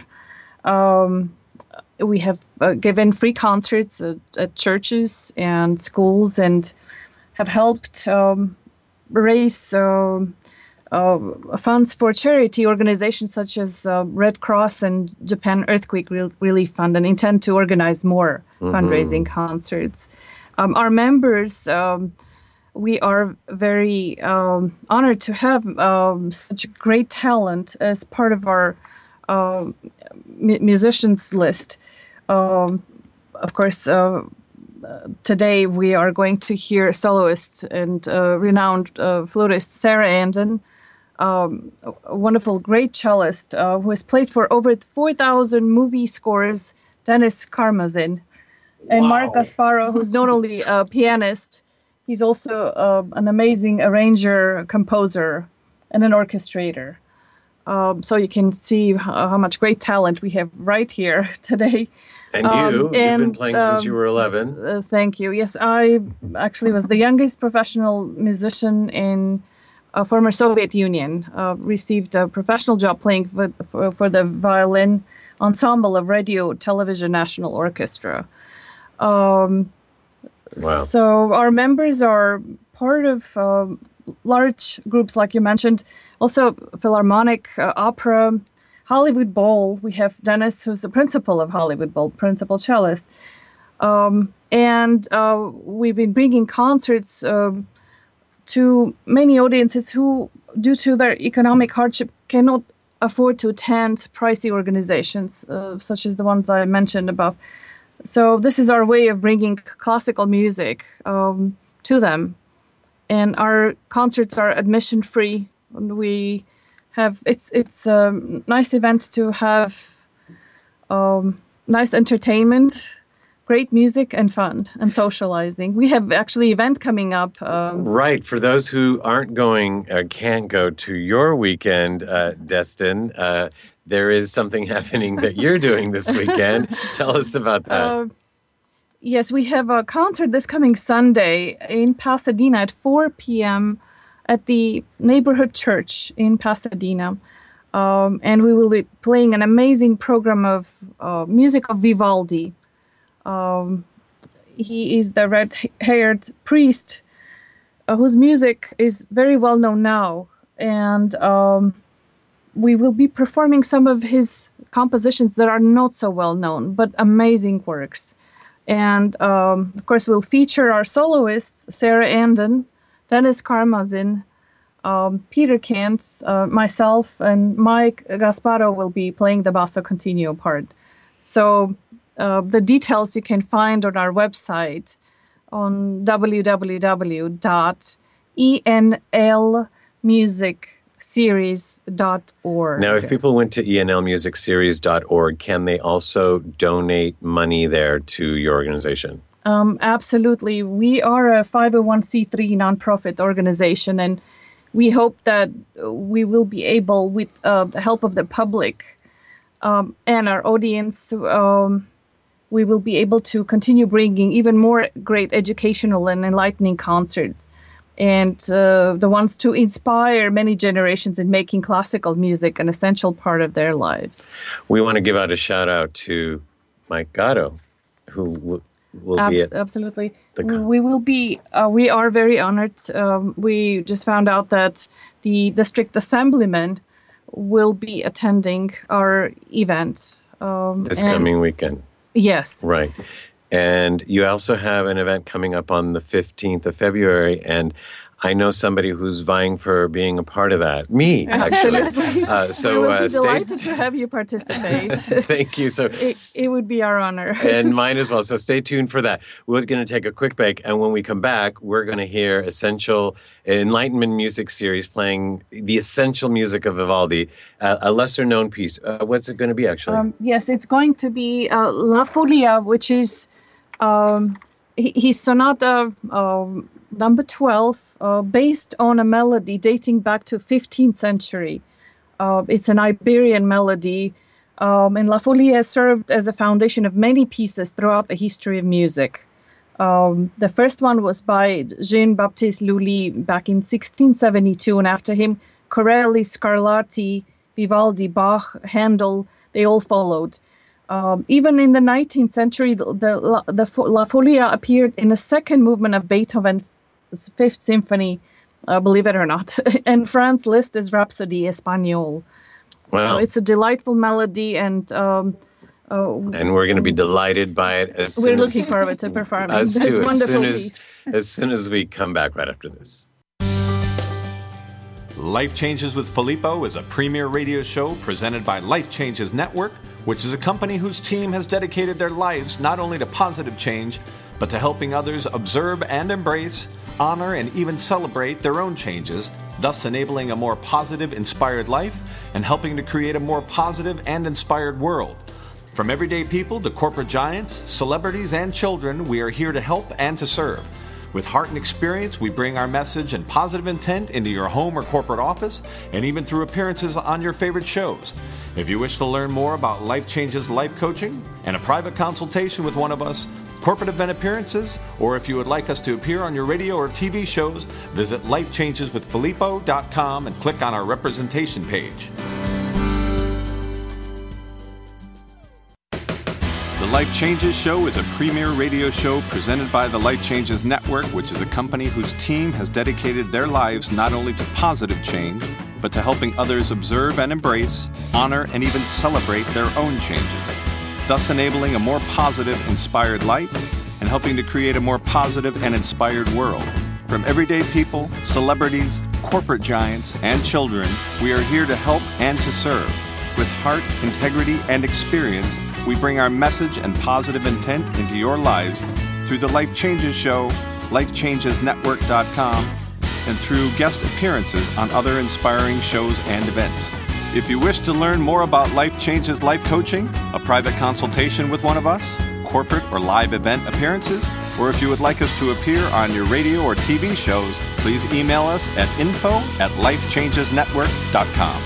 Speaker 9: We have given free concerts at churches and schools, and have helped raise funds for charity organizations such as Red Cross and Japan Earthquake Relief Fund, and intend to organize more fundraising concerts. Our members, we are very honored to have such great talent as part of our musicians list. Of course, today we are going to hear soloist and renowned flutist Sarah Andon, a wonderful, great cellist who has played for over 4,000 movie scores, Dennis Karmazin, and Mark Gasparo, who's not only a pianist, he's also an amazing arranger, composer, and an orchestrator. So you can see how much great talent we have right here today.
Speaker 3: And you've been playing since you were 11.
Speaker 9: Thank you. Yes, I actually was the youngest professional musician in former Soviet Union. Received a professional job playing for the violin ensemble of Radio Television National Orchestra. Wow. So our members are part of large groups, like you mentioned, also philharmonic, opera, Hollywood Bowl, we have Dennis, who's the principal of Hollywood Bowl, principal cellist. And we've been bringing concerts to many audiences who, due to their economic hardship, cannot afford to attend pricey organizations, such as the ones I mentioned above. So this is our way of bringing classical music to them. And our concerts are admission free. We have it's a nice event to have nice entertainment, great music, and fun and socializing. We have actually event coming up.
Speaker 3: Right. For those who aren't going, can't go to your weekend, Destin, there is something happening that you're doing this weekend. Tell us about that.
Speaker 9: Yes, we have a concert this coming Sunday in Pasadena at 4 p.m. at the neighborhood church in Pasadena. And we will be playing an amazing program of music of Vivaldi. He is the red-haired priest whose music is very well known now. And we will be performing some of his compositions that are not so well known, but amazing works. And of course, we'll feature our soloists, Sarah Andon, Dennis Karmazin, Peter Kent, myself, and Mike Gasparo will be playing the basso continuo part. So the details you can find on our website on www.enlmusicseries.org.
Speaker 3: Now, if people went to enlmusicseries.org, can they also donate money there to your organization?
Speaker 9: Absolutely. We are a 501c3 nonprofit organization, and we hope that we will be able, with the help of the public and our audience, we will be able to continue bringing even more great educational and enlightening concerts, and the ones to inspire many generations in making classical music an essential part of their lives.
Speaker 3: We want to give out a shout out to Mike Gatto, who will be at
Speaker 9: absolutely. We will be. We are very honored. We just found out that the district assemblyman will be attending our event
Speaker 3: this coming weekend.
Speaker 9: Yes.
Speaker 3: Right. And you also have an event coming up on the 15th of February, and I know somebody who's vying for being a part of that. Me, actually.
Speaker 9: So we will be delighted to have you participate.
Speaker 3: Thank you. So
Speaker 9: it would be our honor.
Speaker 3: And mine as well. So stay tuned for that. We're going to take a quick break, and when we come back, we're going to hear Essential Enlightenment Music Series playing the essential music of Vivaldi, a lesser-known piece. What's it going to be, actually?
Speaker 9: Yes, it's going to be La Folia, which is his sonata number 12, based on a melody dating back to 15th century. It's an Iberian melody, and La Folia has served as a foundation of many pieces throughout the history of music. The first one was by Jean-Baptiste Lully back in 1672, and after him, Corelli, Scarlatti, Vivaldi, Bach, Handel, they all followed. Even in the 19th century, the La Folia appeared in the second movement of Beethoven's Fifth Symphony, believe it or not, and Franz Liszt's Rhapsody Espagnole.
Speaker 3: Wow.
Speaker 9: So it's a delightful melody, and
Speaker 3: we're going to be delighted by it.
Speaker 9: We're looking forward to performing
Speaker 3: us
Speaker 9: this
Speaker 3: too,
Speaker 9: wonderful piece.
Speaker 3: As soon as we come back right after this.
Speaker 7: Life Changes with Filippo is a premier radio show presented by Life Changes Network, which is a company whose team has dedicated their lives not only to positive change, but to helping others observe and embrace, honor, and even celebrate their own changes, thus enabling a more positive, inspired life and helping to create a more positive and inspired world. From everyday people to corporate giants, celebrities, and children, we are here to help and to serve. With heart and experience, we bring our message and positive intent into your home or corporate office, and even through appearances on your favorite shows. If you wish to learn more about Life Changes life coaching and a private consultation with one of us, corporate event appearances, or if you would like us to appear on your radio or TV shows, visit lifechangeswithfilippo.com and click on our representation page.
Speaker 1: The Life Changes Show is a premier radio show presented by the Life Changes Network, which is a company whose team has dedicated their lives not only to positive change,
Speaker 4: but to helping others observe and embrace, honor, and even celebrate their own changes, thus enabling a more positive, inspired life and helping to create a more positive and inspired world. From everyday people, celebrities, corporate giants, and children, we are here to help and to serve. With heart, integrity, and experience, we bring our message and positive intent into your lives through the Life Changes Show, lifechangesnetwork.com, and through guest appearances on other inspiring shows and events. If you wish to learn more about Life Changes Life Coaching, a private consultation with one of us, corporate or live event appearances, or if you would like us to appear on your radio or TV shows, please email us at info@lifechangesnetwork.com.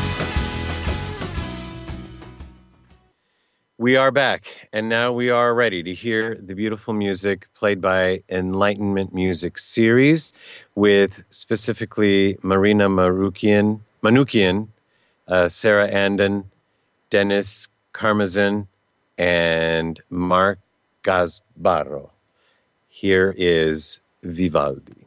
Speaker 3: We are back, and now we are ready to hear the beautiful music played by Enlightenment Music Series with specifically Marina Manoukian, Sarah Andon, Dennis Karmazin, and Mark Gasbarro. Here is Vivaldi.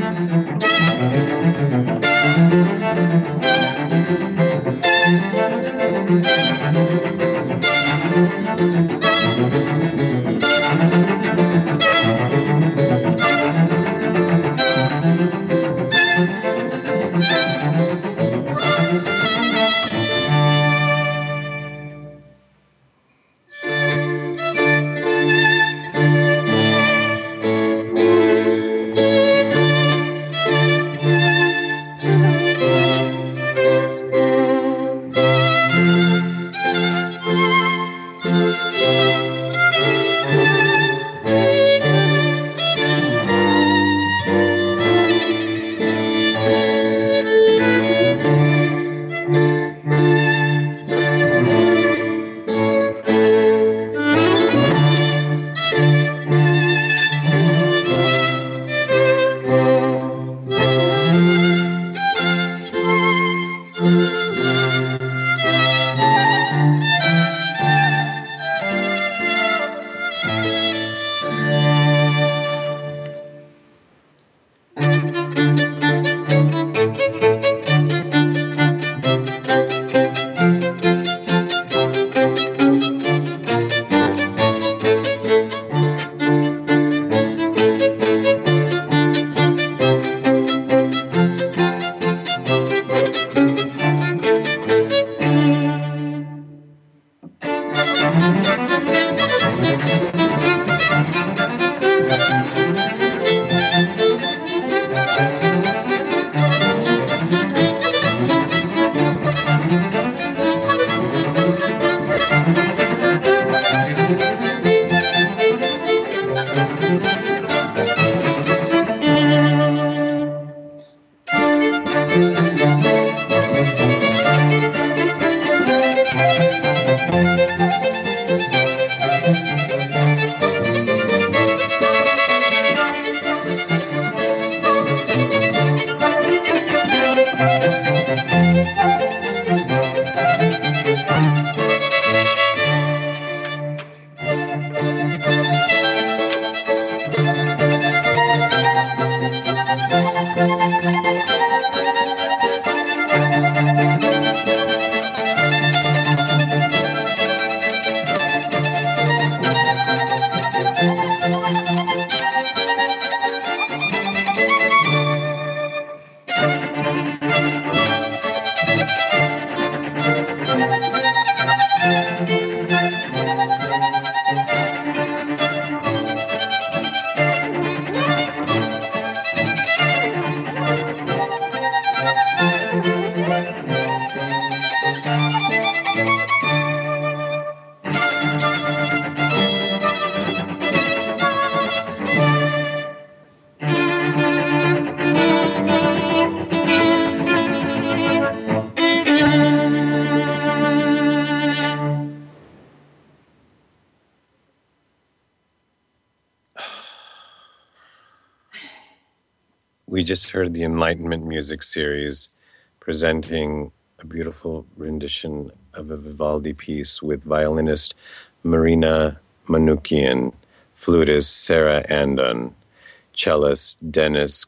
Speaker 3: We just heard the Enlightenment Music Series presenting a beautiful rendition of a Vivaldi piece with violinist Marina Manoukian, flutist Sarah Andon, cellist Dennis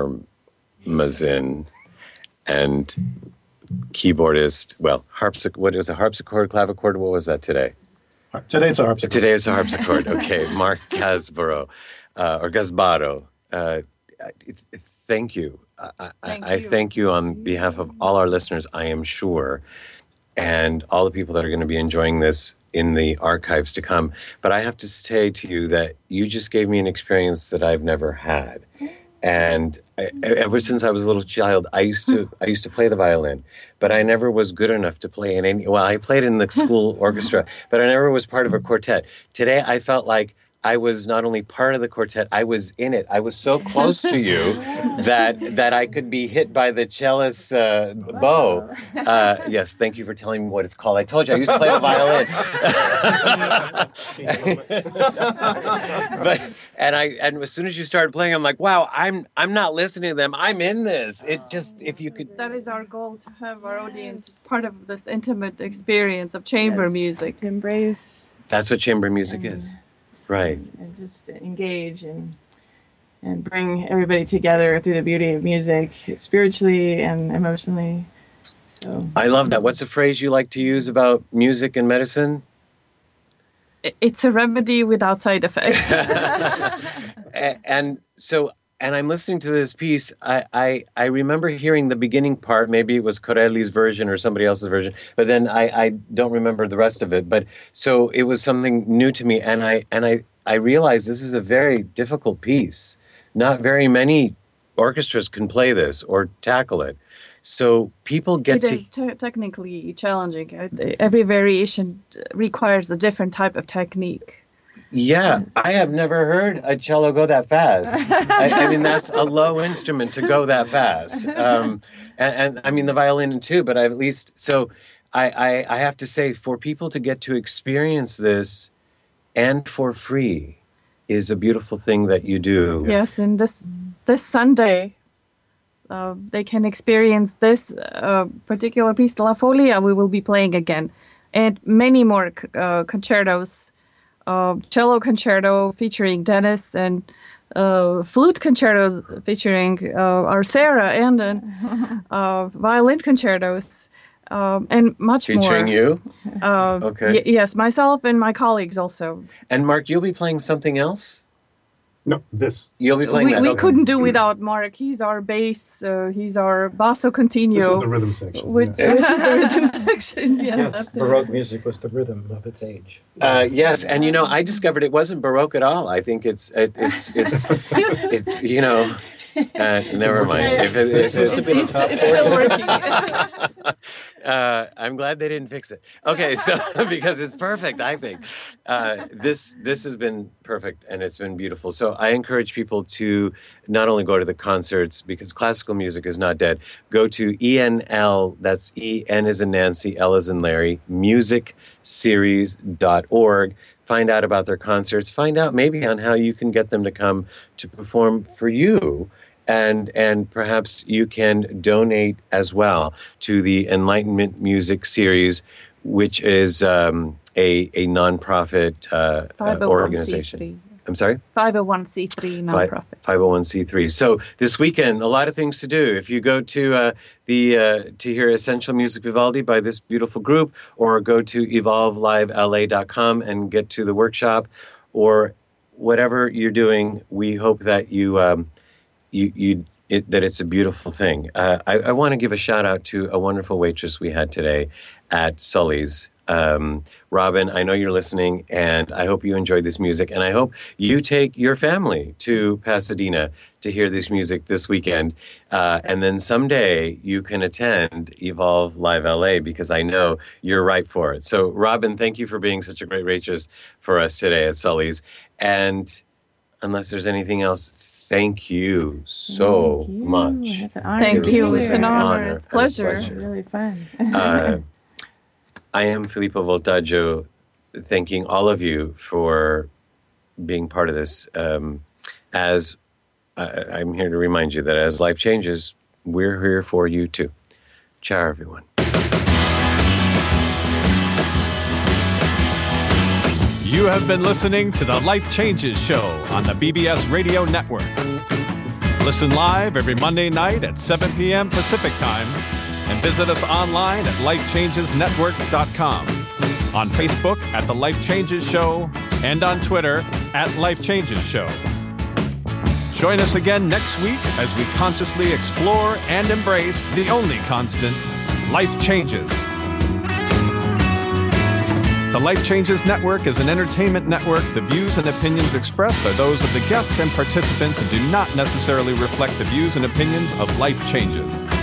Speaker 3: Karmazin, and keyboardist, what is a harpsichord, clavichord? What was that today?
Speaker 10: Today it's a harpsichord.
Speaker 3: Today it's a harpsichord. Okay, Mark Gasbaro, or Gasbaro. Thank you. I thank you on behalf of all our listeners, I am sure, and all the people that are going to be enjoying this in the archives to come. But I have to say to you that you just gave me an experience that I've never had. And ever since I was a little child, I used to play the violin, but I never was good enough to play in any. Well, I played in the school orchestra, but I never was part of a quartet. Today, I felt like I was not only part of the quartet, I was in it. I was so close to you that I could be hit by the cellist's bow. Yes, thank you for telling me what it's called. I told you I used to play the violin. and as soon as you started playing, I'm like, wow, I'm not listening to them. I'm in this. It just, if you could.
Speaker 9: That is our goal, to have our audience as part of this intimate experience of chamber music.
Speaker 11: To embrace.
Speaker 3: That's what chamber music is. Right.
Speaker 11: And just engage. And and bring everybody together through the beauty of music, spiritually and emotionally. So
Speaker 3: I love that. What's a phrase you like to use about music and medicine?
Speaker 9: It's a remedy without side effects.
Speaker 3: And I'm listening to this piece. I remember hearing the beginning part. Maybe it was Corelli's version or somebody else's version, but then I don't remember the rest of it. But so it was something new to me, and I realized this is a very difficult piece. Not very many orchestras can play this or tackle it. So people get to...
Speaker 9: It is technically challenging. Every variation requires a different type of technique.
Speaker 3: Yeah, I have never heard a cello go that fast. I mean, that's a low instrument to go that fast. And I mean, the violin too, but I've at least... So I have to say, for people to get to experience this and for free is a beautiful thing that you do.
Speaker 9: Yes, and this Sunday... they can experience this particular piece, La Folia, we will be playing again. And many more concertos, cello concerto featuring Dennis, and flute concertos featuring our Sarah, and then violin concertos, and much
Speaker 3: featuring
Speaker 9: more.
Speaker 3: Featuring you?
Speaker 9: Okay. Yes, myself and my colleagues also.
Speaker 3: And Mark, you'll be playing something else?
Speaker 10: No, this.
Speaker 3: You'll be playing that.
Speaker 9: We couldn't do without Mark. He's our bass. He's our basso continuo.
Speaker 10: This is the rhythm section.
Speaker 9: Which is the rhythm section.
Speaker 12: Yes, Baroque music was the rhythm of its age.
Speaker 3: Yes, and you know, I discovered it wasn't Baroque at all. I think it's you know. Never mind.
Speaker 12: It's
Speaker 9: still working.
Speaker 3: I'm glad they didn't fix it. Okay, so because it's perfect, I think this has been perfect and it's been beautiful. So I encourage people to not only go to the concerts, because classical music is not dead. Go to ENL. That's EN as in Nancy, L as in Larry. musicseries.org. Find out about their concerts. Find out maybe on how you can get them to come to perform for you. And perhaps you can donate as well to the Enlightenment Music Series, which is a nonprofit organization. I'm sorry?
Speaker 9: 501c3 nonprofit.
Speaker 3: 501c3. So this weekend, a lot of things to do. If you go to to hear Essential Music Vivaldi by this beautiful group, or go to evolvelivela.com and get to the workshop, or whatever you're doing, we hope that that it's a beautiful thing. I want to give a shout out to a wonderful waitress we had today at Sully's. Robin, I know you're listening, and I hope you enjoyed this music, and I hope you take your family to Pasadena to hear this music this weekend, and then someday you can attend Evolve Live LA, because I know you're ripe for it. So, Robin, thank you for being such a great waitress for us today at Sully's, and unless there's anything else, thank you so much.
Speaker 11: It's an honor.
Speaker 9: Thank you. It's an honor. It's a pleasure.
Speaker 11: It's really fun.
Speaker 3: I am Filippo Voltaggio, thanking all of you for being part of this. As I'm here to remind you that as life changes, we're here for you too. Ciao, everyone.
Speaker 1: You have been listening to the Life Changes Show on the BBS Radio Network. Listen live every Monday night at 7 p.m. Pacific Time, and visit us online at lifechangesnetwork.com, on Facebook at The Life Changes Show, and on Twitter at Life Changes Show. Join us again next week as we consciously explore and embrace the only constant, life changes. The Life Changes Network is an entertainment network. The views and opinions expressed are those of the guests and participants and do not necessarily reflect the views and opinions of Life Changes.